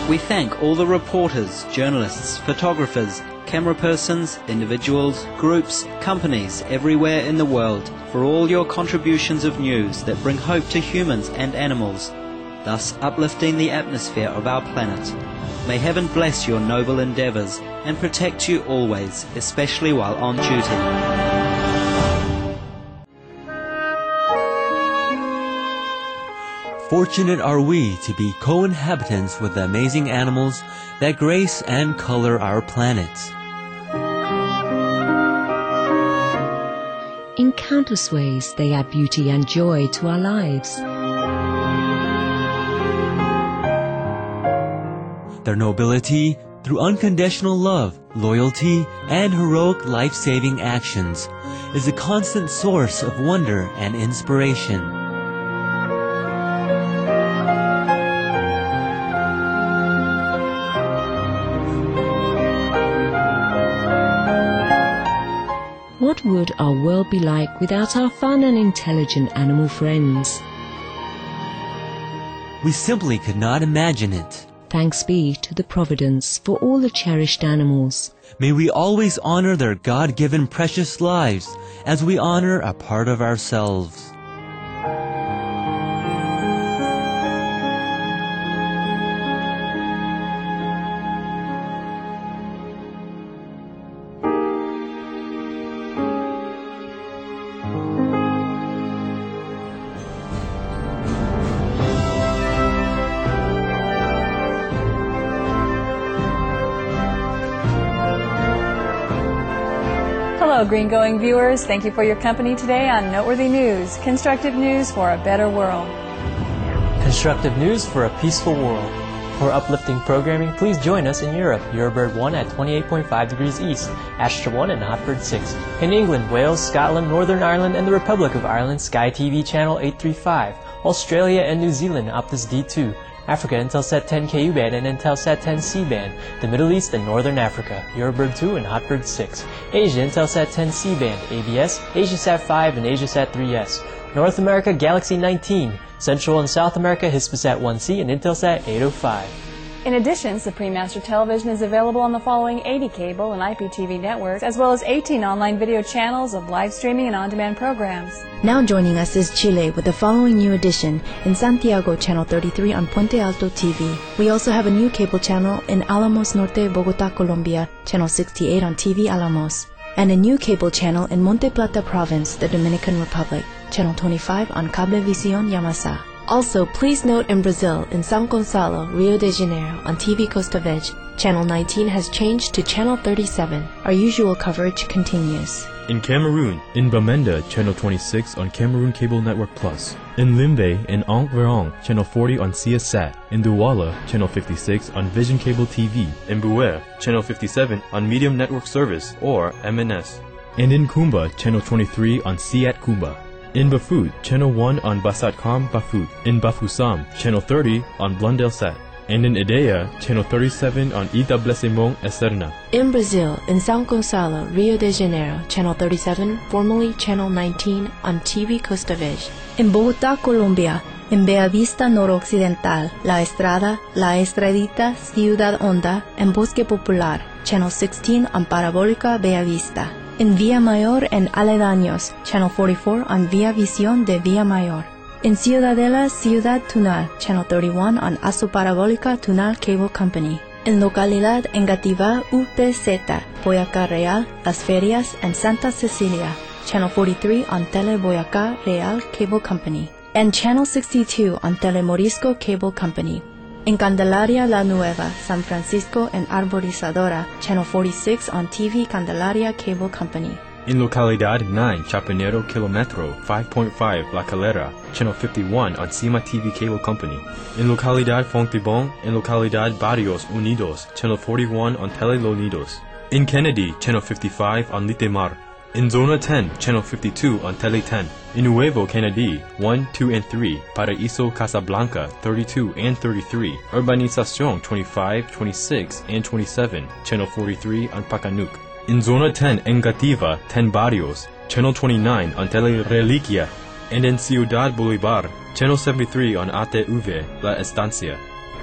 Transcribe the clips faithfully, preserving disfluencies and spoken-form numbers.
We thank all the reporters, journalists, photographers, camera persons, individuals, groups, companies everywhere in the world for all your contributions of news that bring hope to humans and animals, thus uplifting the atmosphere of our planet. May heaven bless your noble endeavors and protect you always, especially while on duty. Fortunate are we to be co-inhabitants with the amazing animals that grace and color our planet. In countless ways, they add beauty and joy to our lives. Their nobility, through unconditional love, loyalty, and heroic life-saving actions, is a constant source of wonder and inspiration. What would our world be like without our fun and intelligent animal friends? We simply could not imagine it. Thanks be to the Providence for all the cherished animals. May we always honor their God-given precious lives as we honor a part of ourselves. Hello, Green Going viewers. Thank you for your company today on Noteworthy News, constructive news for a better world. Constructive news for a peaceful world. For uplifting programming, please join us in Europe, Eurobird one at twenty-eight point five degrees east, Astra one and Hotbird six. In England, Wales, Scotland, Northern Ireland, and the Republic of Ireland, Sky T V channel eight thirty-five. Australia and New Zealand, Optus D two. Africa, Intelsat ten Ku band and Intelsat ten C band. The Middle East and Northern Africa, Eurobird two and Hotbird six. Asia, Intelsat ten C band, A B S, AsiaSat five and AsiaSat three S. North America, Galaxy nineteen. Central and South America, Hispasat one C and Intelsat eight oh five. In addition, Supreme Master Television is available on the following eighty cable and I P T V networks, as well as eighteen online video channels of live streaming and on-demand programs. Now joining us is Chile with the following new edition in Santiago, channel thirty-three on Puente Alto T V. We also have a new cable channel in Alamos Norte, Bogota, Colombia, channel sixty-eight on T V Alamos, and a new cable channel in Monte Plata Province, the Dominican Republic, channel twenty-five on Cablevisión Yamasa. Also, please note in Brazil, in São Gonçalo, Rio de Janeiro, on T V Costa Verde, channel nineteen has changed to channel thirty-seven. Our usual coverage continues. In Cameroon, in Bamenda, channel twenty-six on Cameroon Cable Network Plus. In Limbe, in Enguerrand, channel forty on CiaSat. In Douala, channel fifty-six on Vision Cable T V. In Bouer, channel fifty-seven on Medium Network Service, or M N S. And in Kumba, channel twenty-three on Siat Kumba. In Bafut, channel one on Basatcom Bafut. In Bafoussam, channel thirty on Blundellsat. And in Ideia, channel thirty-seven on Itablissement Esterna. In Brazil, in São Gonçalo, Rio de Janeiro, channel thirty-seven, formerly channel nineteen on T V Costa Verde. In Bogotá, Colombia, in Bellavista Noroccidental, La Estrada, La Estradita, Ciudad Honda, and Bosque Popular, channel sixteen on Parabólica Bellavista. In Villa Mayor and Aledaños, channel forty-four on Via Visión de Villa Mayor. In Ciudadela, Ciudad Tunal, channel thirty-one on Aso Parabólica Tunal Cable Company. In Localidad Engativá U P Z, Boyacá Real, Las Ferias, and Santa Cecilia, channel forty-three on Tele Boyacá Real Cable Company. And channel sixty-two on Tele Morisco Cable Company. In Candelaria La Nueva, San Francisco, and Arborizadora, channel forty-six on T V Candelaria Cable Company. In Localidad nine, Chapinero Kilometro, five point five, La Calera, channel fifty-one on Cima T V Cable Company. In Localidad Fontibón, in Localidad Barrios Unidos, channel forty-one on Tele Los Nidos. In Kennedy, channel fifty-five on Litemar. In Zona ten, channel fifty-two on Tele ten. In Nuevo Kennedy, one, two, and three, Paraíso Casablanca, thirty-two and thirty-three, Urbanización twenty-five, twenty-six, and twenty-seven, channel forty-three on Pacanuc. In Zona ten Engativa, ten Barrios, channel twenty-nine on Tele Reliquia. And in Ciudad Bolívar, channel seventy-three on A T V, La Estancia.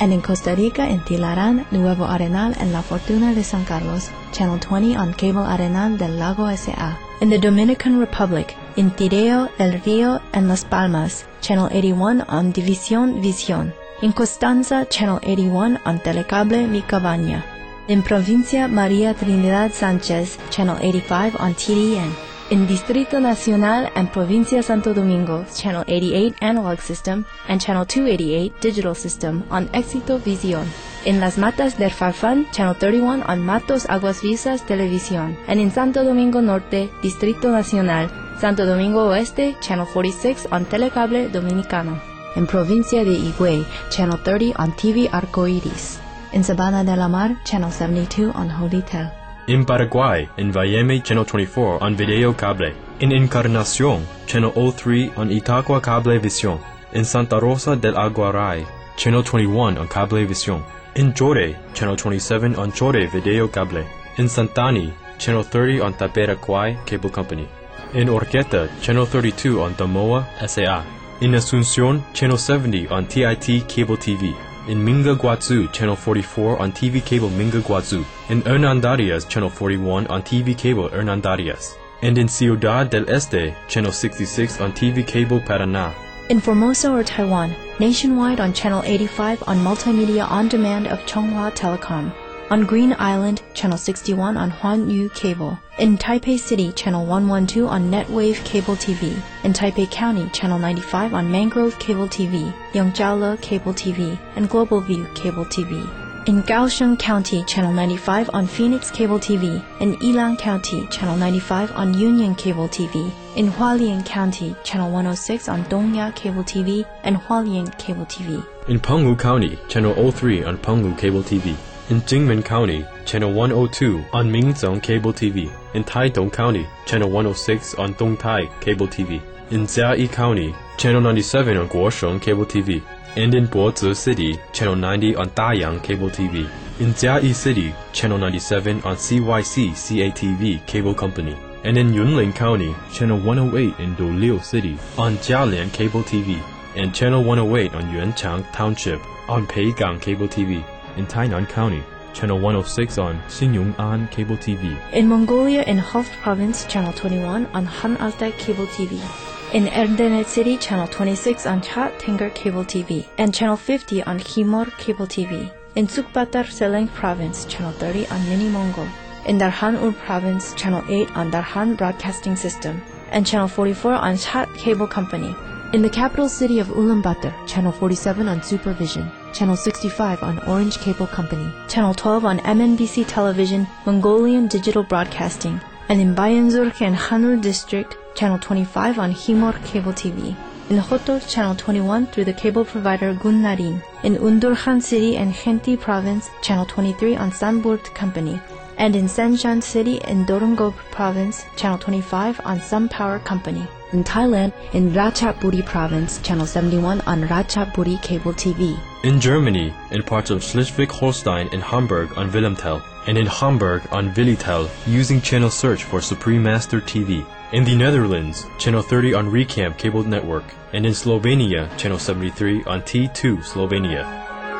And in Costa Rica, in Tilarán, Nuevo Arenal, and La Fortuna de San Carlos, Channel twenty on Cable Arenal del Lago S A In the Dominican Republic, in Tireo, El Rio, and Las Palmas, Channel eighty-one on División Visión. In Constanza, Channel eighty-one on Telecable Mi Cabaña. In Provincia María Trinidad Sánchez, Channel eighty-five on T D N. In Distrito Nacional and Provincia Santo Domingo, Channel eighty-eight Analog System and Channel two eighty-eight Digital System on Éxito Visión. In Las Matas del Farfán, Channel thirty-one on Matos Aguas Visas Televisión. And in Santo Domingo Norte, Distrito Nacional, Santo Domingo Oeste, Channel forty-six on Telecable Dominicano. In Provincia de Higüey, Channel thirty on T V Arcoiris. In Sabana de la Mar, Channel seventy-two on Holitel. In Paraguay, in Vayeme, Channel twenty-four on Video Cable. In Encarnación, Channel oh three on Itacua Cablevisión. In Santa Rosa del Aguaray, Channel twenty-one on Cablevisión. In Chore, Channel twenty-seven on Chore Video Cable. In Santani, Channel thirty on Taperacuay Cable Company. In Orqueta, Channel thirty-two on Damoa S A A. In Asunción, Channel seventy on T I T Cable T V. In Minga Guazú, Channel forty-four on T V Cable Minga Guazú. In Hernandarias, Channel forty-one on T V Cable Hernandarias. And in Ciudad del Este, Channel sixty-six on T V Cable Paraná. In Formosa or Taiwan, nationwide on Channel eighty-five on Multimedia On Demand of Chonghua Telecom. On Green Island, Channel sixty-one on Huanyu Cable. In Taipei City, Channel one twelve on Netwave Cable T V. In Taipei County, Channel ninety-five on Mangrove Cable T V, Yongjiaole Cable T V, and Global View Cable T V. In Kaohsiung County, Channel ninety-five on Phoenix Cable T V. In Yilan County, Channel ninety-five on Union Cable T V. In Hualien County, Channel one oh six on Dongya Cable T V and Hualien Cable T V. In Penghu County, Channel oh three on Penghu Cable T V. In Jingmen County, Channel one oh two on Minzhong Cable T V. In Taidong County, Channel one oh six on Dongtai Cable T V. In Jiayi County, Channel ninety-seven on Guosheng Cable T V. And in Bozi City, Channel ninety on Dayang Cable T V. In Jiayi City, Channel ninety-seven on C Y C C A T V Cable Company. And in Yunlin County, Channel one oh eight in Doliu City on Jialian Cable T V. And Channel one oh eight on Yuanchang Township on Peigang Cable T V. In Tainan County, Channel one oh six on Xingyong'an Cable T V. In Mongolia, in Hof Province, Channel twenty-one on Han Altai Cable T V. In Erdenet City, Channel twenty-six on Chat Tenger Cable T V. And Channel fifty on Himor Cable T V. In Sukbatar Seleng Province, Channel thirty on Mini Mongol. In Darhan Ur Province, Channel eight on Darhan Broadcasting System. And Channel forty-four on Chat Cable Company. In the capital city of Ulaanbaatar, Channel forty-seven on Supervision. Channel sixty-five on Orange Cable Company, Channel twelve on M N B C Television, Mongolian Digital Broadcasting, and in Bayanzurk and Hanur District, Channel twenty-five on Himor Cable T V. In Hotor, Channel twenty-one through the cable provider Gunnarin. In Undurkhan City and Khenti Province, Channel twenty-three on Samburt Company. And in Sanjan City in Dorongop Province, Channel twenty-five on Sun Power Company. In Thailand, in Ratchaburi Province, Channel seventy-one on Ratchaburi Cable T V. In Germany, in parts of Schleswig-Holstein and Hamburg on Wilhelmtel, and in Hamburg on Willitel, using channel search for Supreme Master T V. In the Netherlands, Channel thirty on Recam Cable Network, and in Slovenia, Channel seventy-three on T two Slovenia.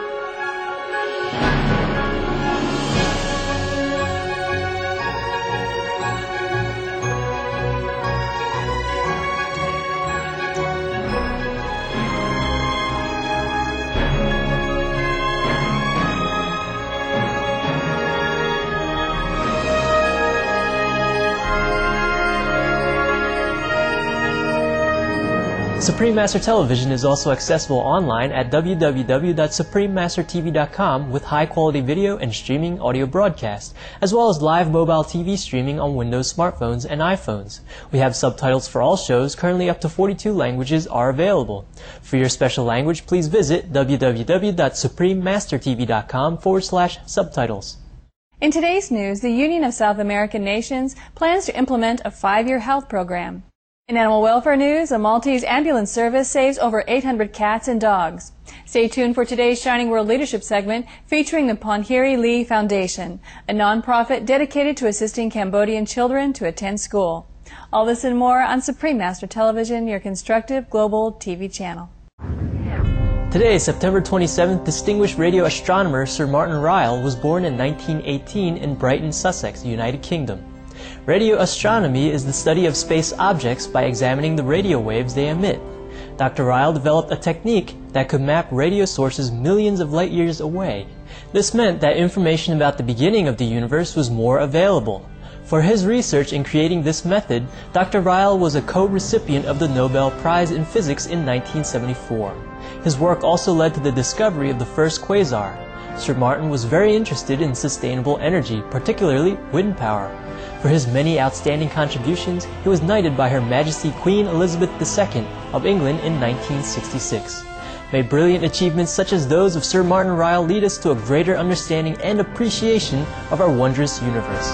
Supreme Master Television is also accessible online at w w w dot supreme master t v dot com with high-quality video and streaming audio broadcast, as well as live mobile T V streaming on Windows smartphones and iPhones. We have subtitles for all shows. Currently up to forty-two languages are available. For your special language, please visit w w w dot supreme master t v dot com forward slash subtitles. In today's news, the Union of South American Nations plans to implement a five-year health program. In animal welfare news, a Maltese ambulance service saves over eight hundred cats and dogs. Stay tuned for today's Shining World Leadership segment featuring the Ponhiri Lee Foundation, a nonprofit dedicated to assisting Cambodian children to attend school. All this and more on Supreme Master Television, your constructive global T V channel. Today, September twenty-seventh, distinguished radio astronomer Sir Martin Ryle was born in nineteen eighteen in Brighton, Sussex, United Kingdom. Radio astronomy is the study of space objects by examining the radio waves they emit. Doctor Ryle developed a technique that could map radio sources millions of light years away. This meant that information about the beginning of the universe was more available. For his research in creating this method, Doctor Ryle was a co-recipient of the Nobel Prize in Physics in nineteen seventy-four. His work also led to the discovery of the first quasar. Sir Martin was very interested in sustainable energy, particularly wind power. For his many outstanding contributions, he was knighted by Her Majesty Queen Elizabeth the Second of England in nineteen sixty-six. May brilliant achievements such as those of Sir Martin Ryle lead us to a greater understanding and appreciation of our wondrous universe.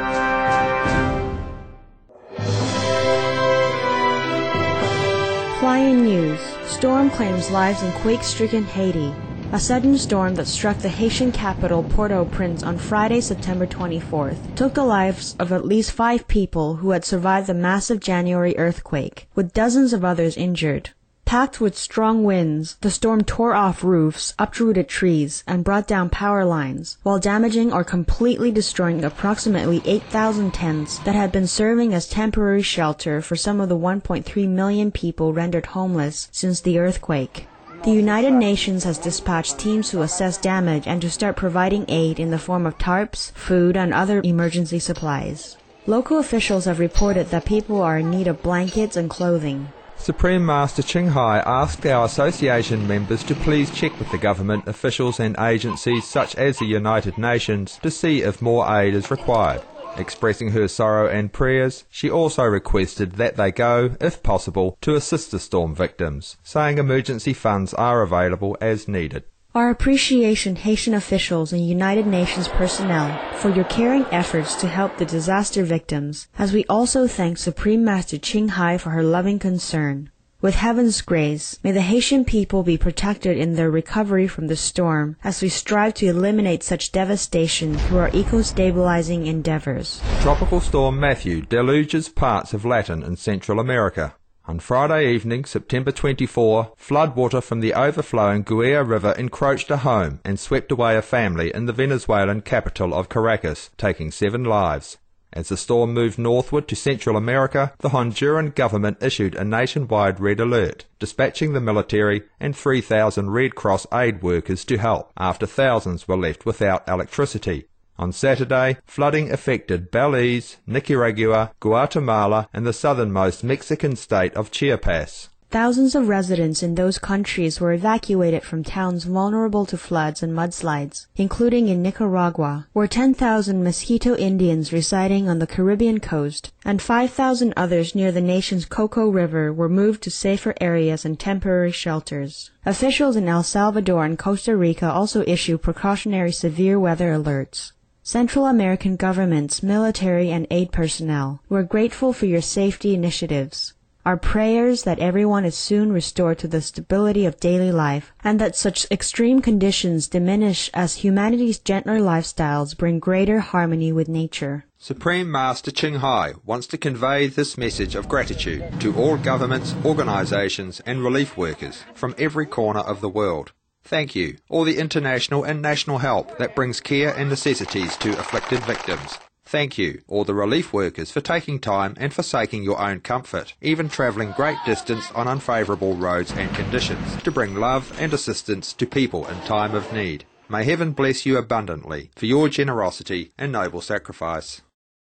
Flying news. Storm claims lives in quake-stricken Haiti. A sudden storm that struck the Haitian capital Port-au-Prince on Friday, September twenty-fourth, took the lives of at least five people who had survived the massive January earthquake, with dozens of others injured. Packed with strong winds, the storm tore off roofs, uprooted trees, and brought down power lines, while damaging or completely destroying approximately eight thousand tents that had been serving as temporary shelter for some of the one point three million people rendered homeless since the earthquake. The United Nations has dispatched teams to assess damage and to start providing aid in the form of tarps, food, and other emergency supplies. Local officials have reported that people are in need of blankets and clothing. Supreme Master Ching Hai asked our association members to please check with the government officials and agencies such as the United Nations to see if more aid is required. Expressing her sorrow and prayers, she also requested that they go, if possible, to assist the storm victims, saying emergency funds are available as needed. Our appreciation, Haitian officials and United Nations personnel, for your caring efforts to help the disaster victims, as we also thank Supreme Master Ching Hai for her loving concern. With heaven's grace, may the Haitian people be protected in their recovery from the storm as we strive to eliminate such devastation through our eco-stabilizing endeavors. Tropical Storm Matthew deluges parts of Latin and Central America. On Friday evening, September twenty-fourth, floodwater from the overflowing Guaira River encroached a home and swept away a family in the Venezuelan capital of Caracas, taking seven lives. As the storm moved northward to Central America, the Honduran government issued a nationwide red alert, dispatching the military and three thousand Red Cross aid workers to help after thousands were left without electricity. On Saturday, flooding affected Belize, Nicaragua, Guatemala, and the southernmost Mexican state of Chiapas. Thousands of residents in those countries were evacuated from towns vulnerable to floods and mudslides, including in Nicaragua, where ten thousand Mosquito Indians residing on the Caribbean coast and five thousand others near the nation's Coco River were moved to safer areas and temporary shelters. Officials in El Salvador and Costa Rica also issue precautionary severe weather alerts. Central American governments, military, and aid personnel, we're grateful for your safety initiatives. Our prayers that everyone is soon restored to the stability of daily life, and that such extreme conditions diminish as humanity's gentler lifestyles bring greater harmony with nature. Supreme Master Ching Hai wants to convey this message of gratitude to all governments, organizations, and relief workers from every corner of the world. Thank you, all the international and national help that brings care and necessities to afflicted victims. Thank you, all the relief workers, for taking time and forsaking your own comfort, even travelling great distance on unfavourable roads and conditions, to bring love and assistance to people in time of need. May heaven bless you abundantly for your generosity and noble sacrifice.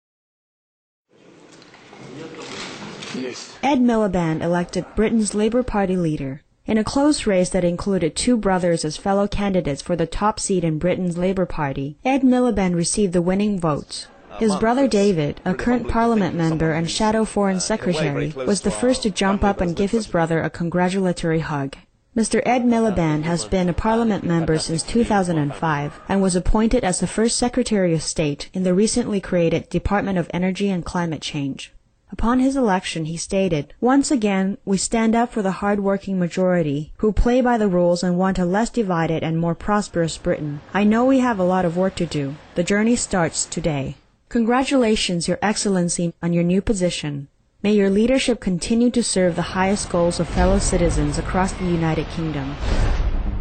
Yes. Ed Miliband elected Britain's Labour Party leader. In a close race that included two brothers as fellow candidates for the top seat in Britain's Labour Party, Ed Miliband received the winning votes. His brother David, a current Parliament member and shadow Foreign Secretary, was the first to jump up and give his brother a congratulatory hug. Mister Ed Miliband has been a Parliament member since two thousand five and was appointed as the first Secretary of State in the recently created Department of Energy and Climate Change. Upon his election, he stated, "Once again, we stand up for the hard-working majority, who play by the rules and want a less divided and more prosperous Britain. I know we have a lot of work to do. The journey starts today." Congratulations, Your Excellency, on your new position. May your leadership continue to serve the highest goals of fellow citizens across the United Kingdom.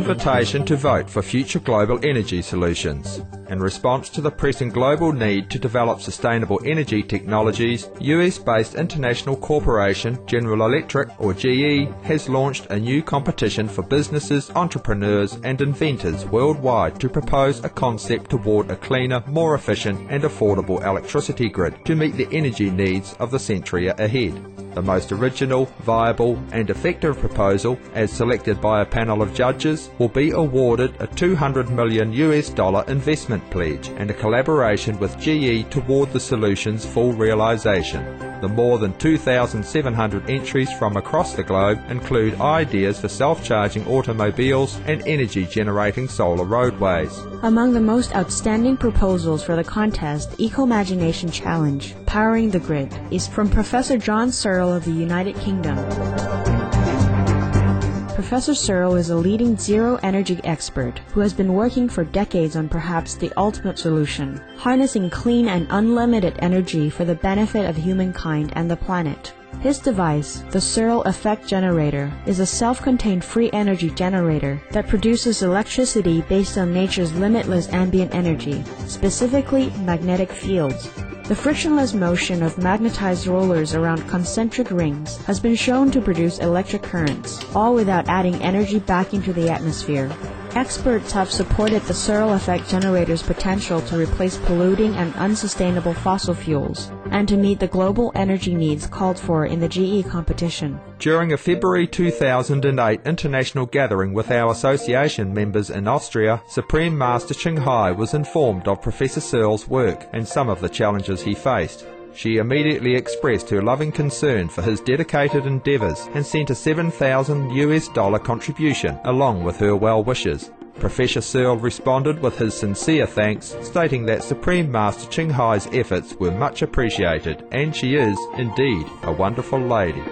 invitation to vote for future global energy solutions. In response to the pressing global need to develop sustainable energy technologies, U S-based international corporation General Electric, or G E, has launched a new competition for businesses, entrepreneurs and inventors worldwide to propose a concept toward a cleaner, more efficient and affordable electricity grid to meet the energy needs of the century ahead. The most original, viable and effective proposal, as selected by a panel of judges, will be awarded a two hundred million U S dollar investment pledge and a collaboration with G E toward the solution's full realization. The more than two thousand seven hundred entries from across the globe include ideas for self-charging automobiles and energy-generating solar roadways. Among the most outstanding proposals for the contest, Ecomagination Challenge, Powering the Grid, is from Professor John Searle of the United Kingdom. Professor Searle is a leading zero-energy expert who has been working for decades on perhaps the ultimate solution, harnessing clean and unlimited energy for the benefit of humankind and the planet. His device, the Searle Effect Generator, is a self-contained free energy generator that produces electricity based on nature's limitless ambient energy, specifically magnetic fields. The frictionless motion of magnetized rollers around concentric rings has been shown to produce electric currents, all without adding energy back into the atmosphere. Experts have supported the Searle Effect Generator's potential to replace polluting and unsustainable fossil fuels, and to meet the global energy needs called for in the G E competition. During a February two thousand eight international gathering with our association members in Austria, Supreme Master Ching Hai was informed of Professor Searle's work and some of the challenges he faced. She immediately expressed her loving concern for his dedicated endeavours and sent a seven thousand U S dollar contribution along with her well wishes. Professor Searle responded with his sincere thanks, stating that Supreme Master Ching Hai's efforts were much appreciated, and she is, indeed, a wonderful lady.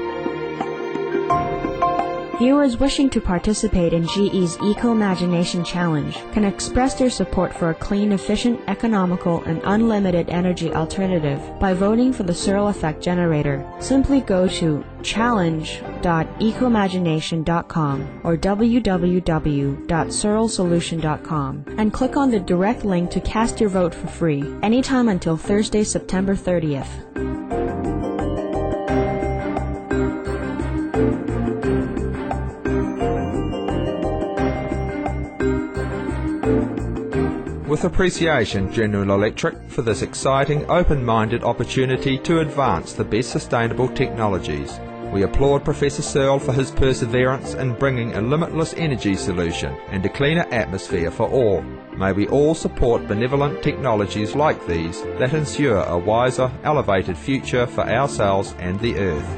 Viewers wishing to participate in G E's Ecomagination Challenge can express their support for a clean, efficient, economical, and unlimited energy alternative by voting for the Searle Effect Generator. Simply go to challenge dot ecomagination dot com or w w w dot searle solution dot com and click on the direct link to cast your vote for free, anytime until Thursday, September thirtieth. With appreciation, General Electric, for this exciting, open-minded opportunity to advance the best sustainable technologies. We applaud Professor Searle for his perseverance in bringing a limitless energy solution and a cleaner atmosphere for all. May we all support benevolent technologies like these that ensure a wiser, elevated future for ourselves and the Earth.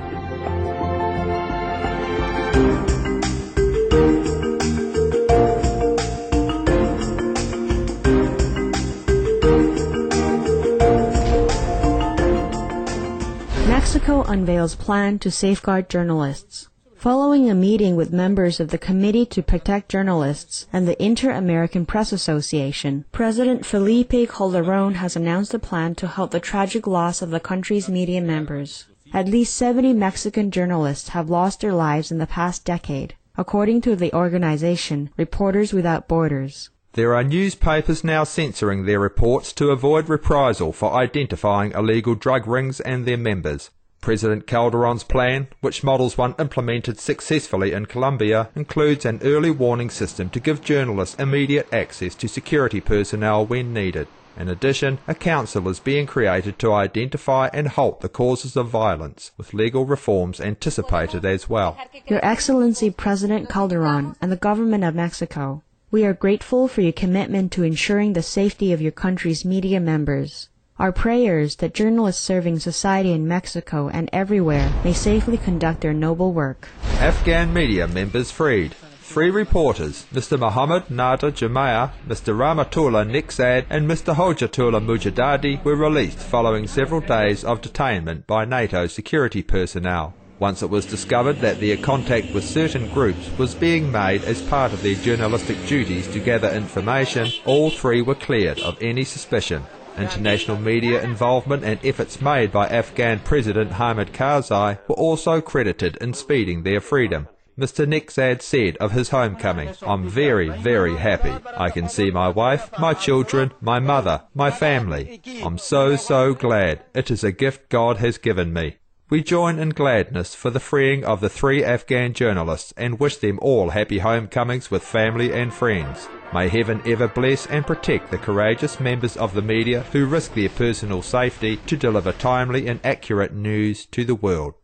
Mexico unveils plan to safeguard journalists. Following a meeting with members of the Committee to Protect Journalists and the Inter-American Press Association, President Felipe Calderón has announced a plan to help the tragic loss of the country's media members. At least seventy Mexican journalists have lost their lives in the past decade, according to the organization Reporters Without Borders. There are newspapers now censoring their reports to avoid reprisal for identifying illegal drug rings and their members. President Calderón's plan, which models one implemented successfully in Colombia, includes an early warning system to give journalists immediate access to security personnel when needed. In addition, a council is being created to identify and halt the causes of violence, with legal reforms anticipated as well. Your Excellency President Calderón and the Government of Mexico, we are grateful for your commitment to ensuring the safety of your country's media members. Our prayers that journalists serving society in Mexico and everywhere may safely conduct their noble work. Afghan media members freed. Three reporters, Mister Mohammed Nada Jamaya, Mister Rahmatullah Niksad and Mister Hojatullah Mujadadi, were released following several days of detainment by NATO security personnel. Once it was discovered that their contact with certain groups was being made as part of their journalistic duties to gather information, all three were cleared of any suspicion. International media involvement and efforts made by Afghan President Hamid Karzai were also credited in speeding their freedom. Mister Nexad said of his homecoming, "I'm very, very happy. I can see my wife, my children, my mother, my family. I'm so, so glad. It is a gift God has given me." We join in gladness for the freeing of the three Afghan journalists and wish them all happy homecomings with family and friends. May heaven ever bless and protect the courageous members of the media who risk their personal safety to deliver timely and accurate news to the world.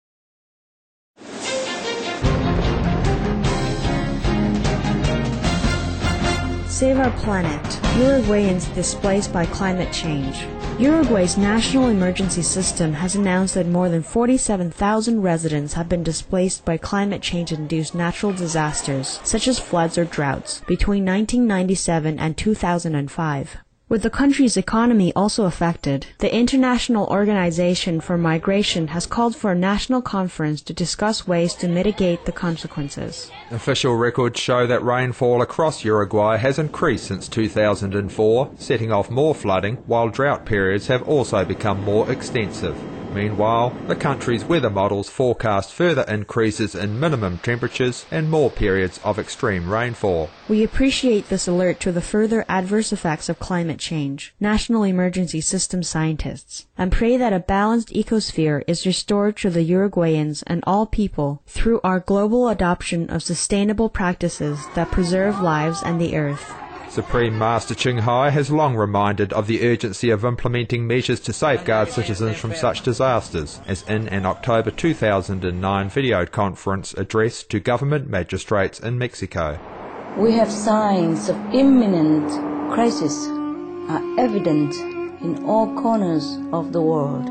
Save our planet. Uruguayans displaced by climate change. Uruguay's national emergency system has announced that more than forty-seven thousand residents have been displaced by climate change-induced natural disasters, such as floods or droughts, between nineteen ninety-seven and two thousand five. With the country's economy also affected, the International Organization for Migration has called for a national conference to discuss ways to mitigate the consequences. Official records show that rainfall across Uruguay has increased since two thousand four, setting off more flooding, while drought periods have also become more extensive. Meanwhile, the country's weather models forecast further increases in minimum temperatures and more periods of extreme rainfall. We appreciate this alert to the further adverse effects of climate change, National Emergency System scientists, and pray that a balanced ecosphere is restored to the Uruguayans and all people through our global adoption of sustainable practices that preserve lives and the earth. Supreme Master Ching Hai has long reminded of the urgency of implementing measures to safeguard citizens from such disasters, as in an October two thousand nine video conference address to government magistrates in Mexico. We have signs of imminent crisis are evident in all corners of the world.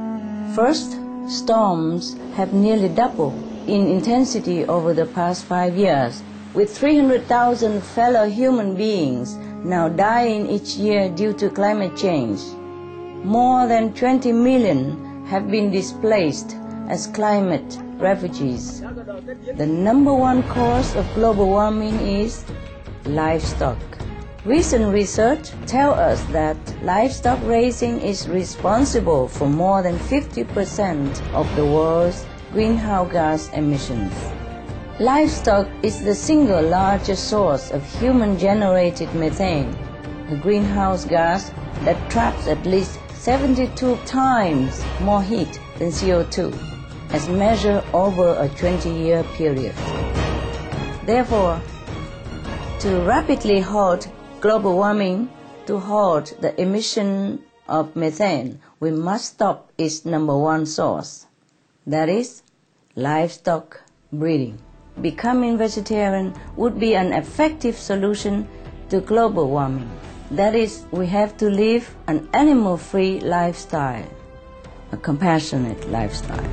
First, storms have nearly doubled in intensity over the past five years. With three hundred thousand fellow human beings now dying each year due to climate change. More than twenty million have been displaced as climate refugees. The number one cause of global warming is livestock. Recent research tells us that livestock raising is responsible for more than fifty percent of the world's greenhouse gas emissions. Livestock is the single largest source of human-generated methane, a greenhouse gas that traps at least seventy-two times more heat than C O two, as measured over a twenty-year period. Therefore, to rapidly halt global warming, to halt the emission of methane, we must stop its number one source, that is, livestock breeding. Becoming vegetarian would be an effective solution to global warming. That is, we have to live an animal-free lifestyle, a compassionate lifestyle.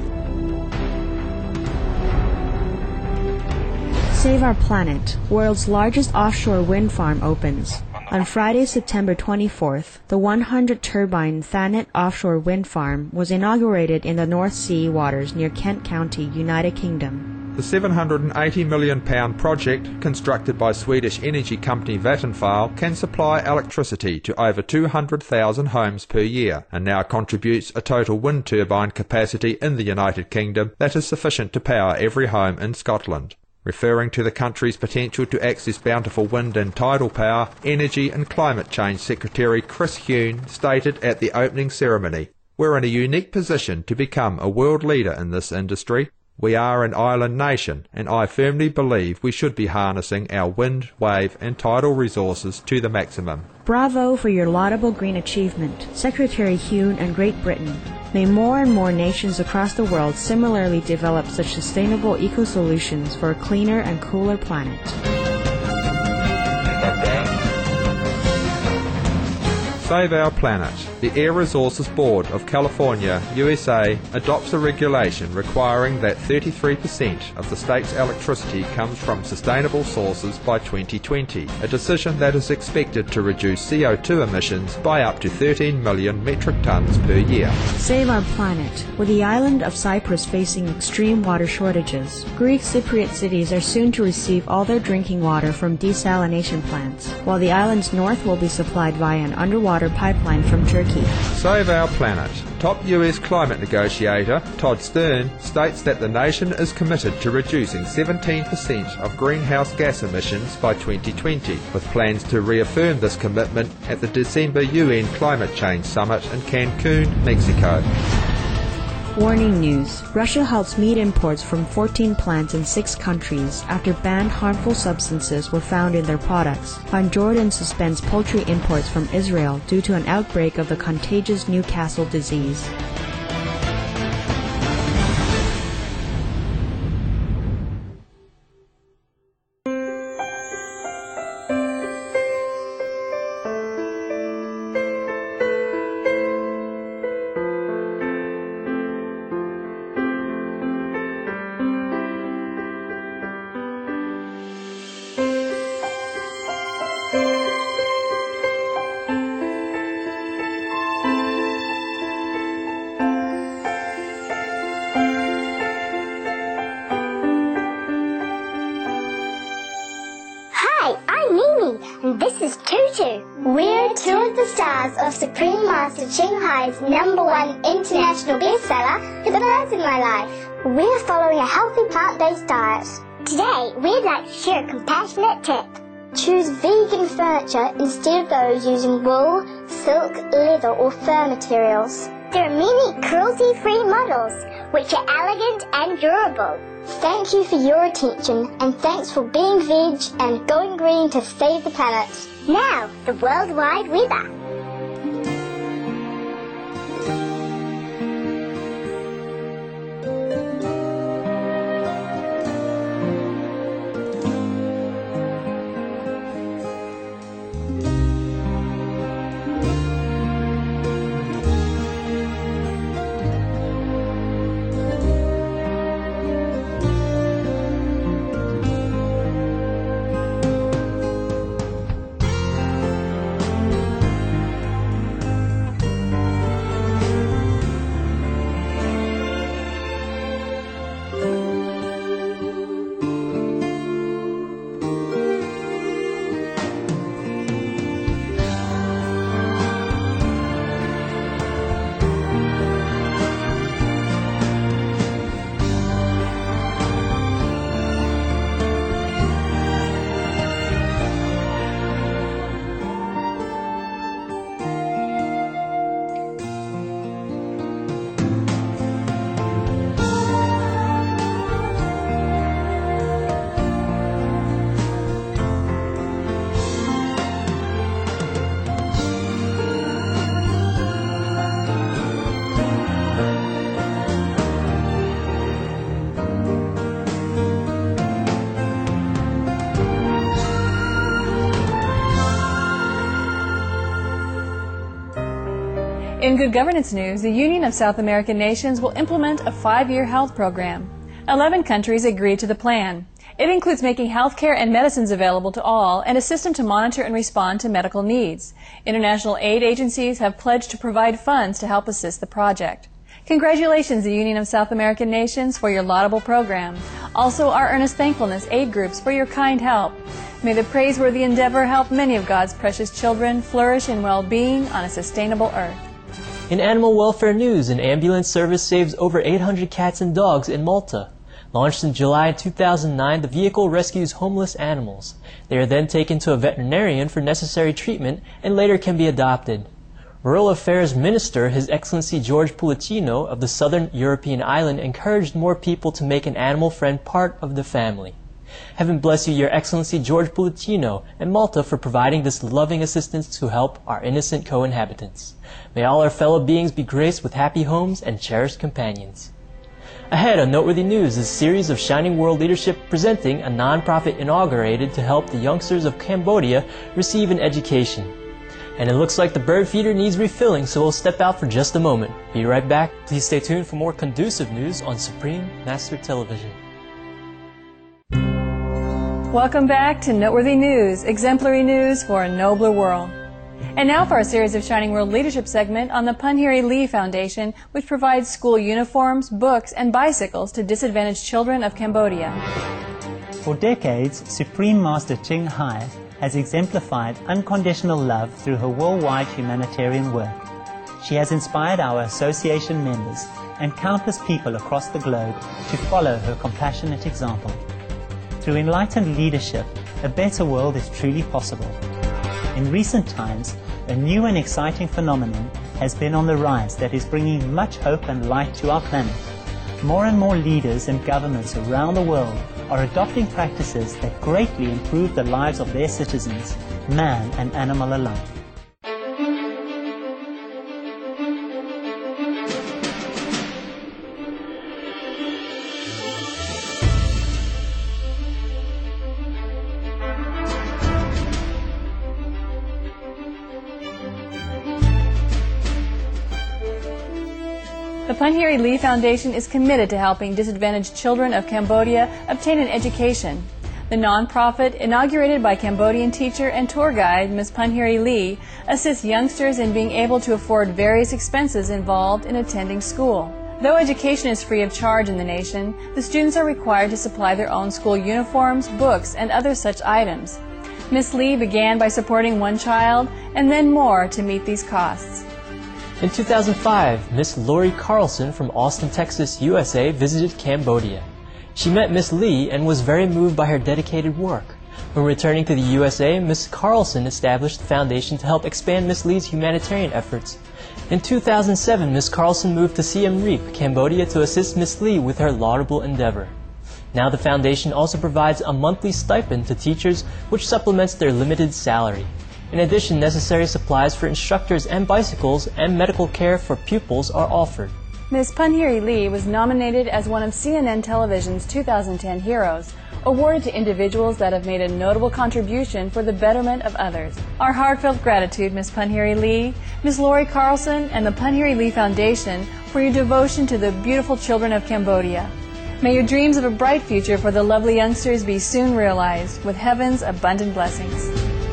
Save Our Planet, world's largest offshore wind farm, opens. On Friday, September twenty-fourth, the one hundred turbine Thanet offshore wind farm was inaugurated in the North Sea waters near Kent County, United Kingdom. The seven hundred eighty million pound project, constructed by Swedish energy company Vattenfall, can supply electricity to over two hundred thousand homes per year, and now contributes a total wind turbine capacity in the United Kingdom that is sufficient to power every home in Scotland. Referring to the country's potential to access bountiful wind and tidal power, Energy and Climate Change Secretary Chris Huhne stated at the opening ceremony, "We're in a unique position to become a world leader in this industry. We are an island nation, and I firmly believe we should be harnessing our wind, wave and tidal resources to the maximum." Bravo for your laudable green achievement, Secretary Huhne and Great Britain. May more and more nations across the world similarly develop such sustainable eco-solutions for a cleaner and cooler planet. Save Our Planet. The Air Resources Board of California, U S A, adopts a regulation requiring that thirty-three percent of the state's electricity comes from sustainable sources by twenty twenty, a decision that is expected to reduce C O two emissions by up to thirteen million metric tons per year. Save Our Planet. With the island of Cyprus facing extreme water shortages, Greek Cypriot cities are soon to receive all their drinking water from desalination plants, while the island's north will be supplied via an underwater water pipeline from Turkey. Save our planet. Top U S climate negotiator Todd Stern states that the nation is committed to reducing seventeen percent of greenhouse gas emissions by twenty twenty, with plans to reaffirm this commitment at the December U N Climate Change Summit in Cancun, Mexico. Warning news. Russia halts meat imports from fourteen plants in six countries after banned harmful substances were found in their products. And Jordan suspends poultry imports from Israel due to an outbreak of the contagious Newcastle disease. And this is Tutu. We're two of the stars of Supreme Master Ching Hai's number one international bestseller, The Birds in My Life. We're following a healthy plant-based diet. Today, we'd like to share a compassionate tip. Choose vegan furniture instead of those using wool, silk, leather or fur materials. There are many cruelty-free models, which are elegant and durable. Thank you for your attention, and thanks for being veg and going green to save the planet. Now, the worldwide weather. In good governance news, the Union of South American Nations will implement a five-year health program. Eleven countries agreed to the plan. It includes making health care and medicines available to all and a system to monitor and respond to medical needs. International aid agencies have pledged to provide funds to help assist the project. Congratulations, the Union of South American Nations, for your laudable program. Also, our earnest thankfulness aid groups for your kind help. May the praiseworthy endeavor help many of God's precious children flourish in well-being on a sustainable earth. In animal welfare news, an ambulance service saves over eight hundred cats and dogs in Malta. Launched in July two thousand nine, the vehicle rescues homeless animals. They are then taken to a veterinarian for necessary treatment and later can be adopted. Rural Affairs Minister His Excellency George Pulicino of the southern European island encouraged more people to make an animal friend part of the family. Heaven bless you, Your Excellency George Pulicino and Malta, for providing this loving assistance to help our innocent co-inhabitants. May all our fellow beings be graced with happy homes and cherished companions. Ahead on Noteworthy News is a series of Shining World Leadership presenting a non-profit inaugurated to help the youngsters of Cambodia receive an education. And it looks like the bird feeder needs refilling, so we'll step out for just a moment. Be right back. Please stay tuned for more conducive news on Supreme Master Television. Welcome back to Noteworthy News, exemplary news for a nobler world. And now for our series of Shining World Leadership segment on the Punhiri Lee Foundation, which provides school uniforms, books, and bicycles to disadvantaged children of Cambodia. For decades, Supreme Master Ching Hai has exemplified unconditional love through her worldwide humanitarian work. She has inspired our association members and countless people across the globe to follow her compassionate example. Through enlightened leadership, a better world is truly possible. In recent times, a new and exciting phenomenon has been on the rise that is bringing much hope and light to our planet. More and more leaders and governments around the world are adopting practices that greatly improve the lives of their citizens, man and animal alike. The Punhiri Lee Foundation is committed to helping disadvantaged children of Cambodia obtain an education. The nonprofit, inaugurated by Cambodian teacher and tour guide Miz Punhiri Lee, assists youngsters in being able to afford various expenses involved in attending school. Though education is free of charge in the nation, the students are required to supply their own school uniforms, books, and other such items. Miz Lee began by supporting one child and then more to meet these costs. In two thousand five, Miss Lori Carlson from Austin, Texas, U S A visited Cambodia. She met Miss Lee and was very moved by her dedicated work. When returning to the U S A, Miss Carlson established the foundation to help expand Miss Lee's humanitarian efforts. In two thousand seven, Miss Carlson moved to Siem Reap, Cambodia to assist Miss Lee with her laudable endeavor. Now the foundation also provides a monthly stipend to teachers which supplements their limited salary. In addition, necessary supplies for instructors and bicycles and medical care for pupils are offered. Miz Punhiri Lee was nominated as one of C N N Television's two thousand ten Heroes, awarded to individuals that have made a notable contribution for the betterment of others. Our heartfelt gratitude, Miz Punhiri Lee, Miz Lori Carlson, and the Punhiri Lee Foundation for your devotion to the beautiful children of Cambodia. May your dreams of a bright future for the lovely youngsters be soon realized with heaven's abundant blessings.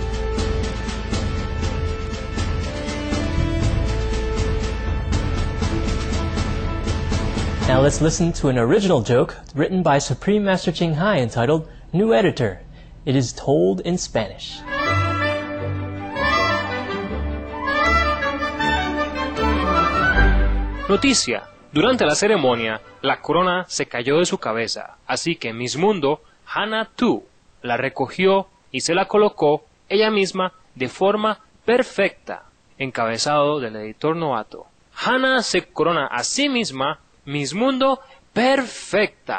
Now let's listen to an original joke written by Supreme Master Ching Hai entitled New Editor. It is told in Spanish. Noticia. Durante la ceremonia, la corona se cayó de su cabeza, así que Miss Mundo, Hannah Tu, la recogió y se la colocó ella misma de forma perfecta. Encabezado del editor novato. Hannah se corona a sí misma Miss Mundo perfecta.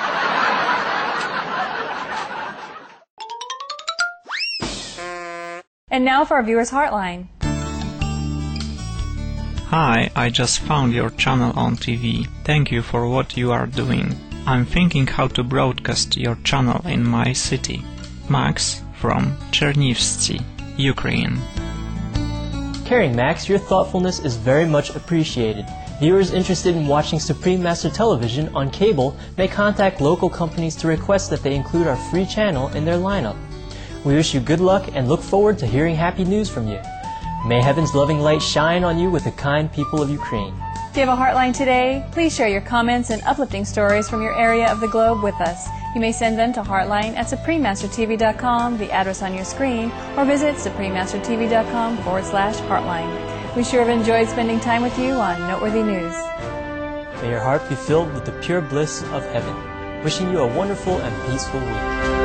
And now for our viewers' Heartline. Hi, I just found your channel on T V. Thank you for what you are doing. I'm thinking how to broadcast your channel in my city. Max from Chernivtsi, Ukraine. Caring Max, your thoughtfulness is very much appreciated. Viewers interested in watching Supreme Master Television on cable may contact local companies to request that they include our free channel in their lineup. We wish you good luck and look forward to hearing happy news from you. May heaven's loving light shine on you with the kind people of Ukraine. If you have a Heartline today, please share your comments and uplifting stories from your area of the globe with us. You may send them to Heartline at supreme master t v dot com, the address on your screen, or visit supreme master t v dot com forward slash Heartline. We sure have enjoyed spending time with you on Noteworthy News. May your heart be filled with the pure bliss of heaven. Wishing you a wonderful and peaceful week.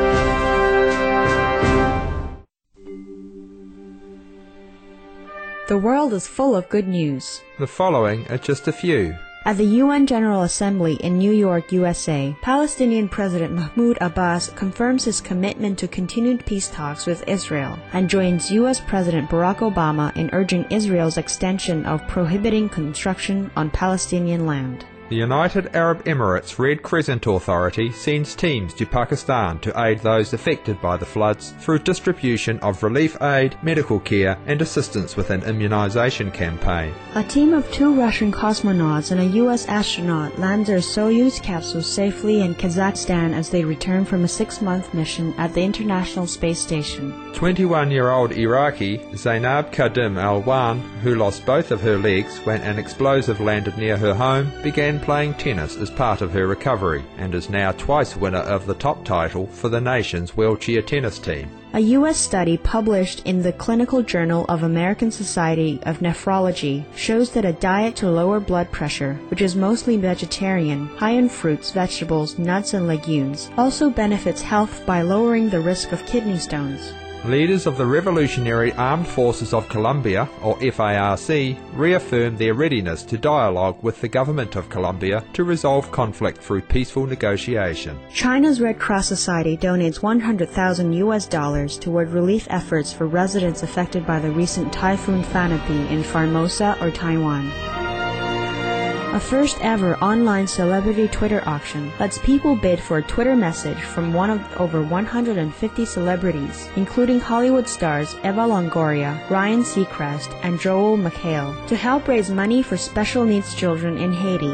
The world is full of good news. The following are just a few. At the U N General Assembly in New York, U S A, Palestinian President Mahmoud Abbas confirms his commitment to continued peace talks with Israel and joins U S President Barack Obama in urging Israel's extension of prohibiting construction on Palestinian land. The United Arab Emirates Red Crescent Authority sends teams to Pakistan to aid those affected by the floods through distribution of relief aid, medical care and assistance with an immunization campaign. A team of two Russian cosmonauts and a U S astronaut land their Soyuz capsule safely in Kazakhstan as they return from a six-month mission at the International Space Station. twenty-one-year-old Iraqi Zainab Kadim Alwan, who lost both of her legs when an explosive landed near her home, began began playing tennis as part of her recovery and is now twice winner of the top title for the nation's wheelchair tennis team. A U S study published in the Clinical Journal of American Society of Nephrology shows that a diet to lower blood pressure, which is mostly vegetarian, high in fruits, vegetables, nuts, and legumes, also benefits health by lowering the risk of kidney stones. Leaders of the Revolutionary Armed Forces of Colombia, or F A R C, reaffirmed their readiness to dialogue with the government of Colombia to resolve conflict through peaceful negotiation. China's Red Cross Society donates one hundred thousand U S dollars toward relief efforts for residents affected by the recent Typhoon Fanapi in Formosa or Taiwan. A first-ever online celebrity Twitter auction lets people bid for a Twitter message from one of over one hundred fifty celebrities, including Hollywood stars Eva Longoria, Ryan Seacrest, and Joel McHale, to help raise money for special needs children in Haiti.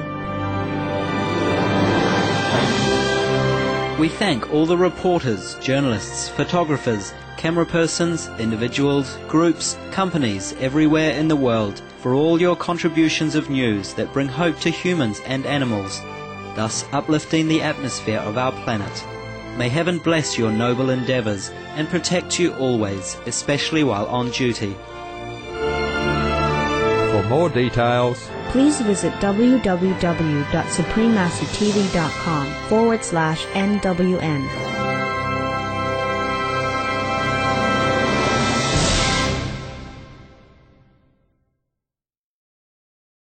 We thank all the reporters, journalists, photographers, camera persons, individuals, groups, companies everywhere in the world for all your contributions of news that bring hope to humans and animals, thus uplifting the atmosphere of our planet. May heaven bless your noble endeavors and protect you always, especially while on duty. For more details, please visit www.suprememastertv.com forward slash NWN.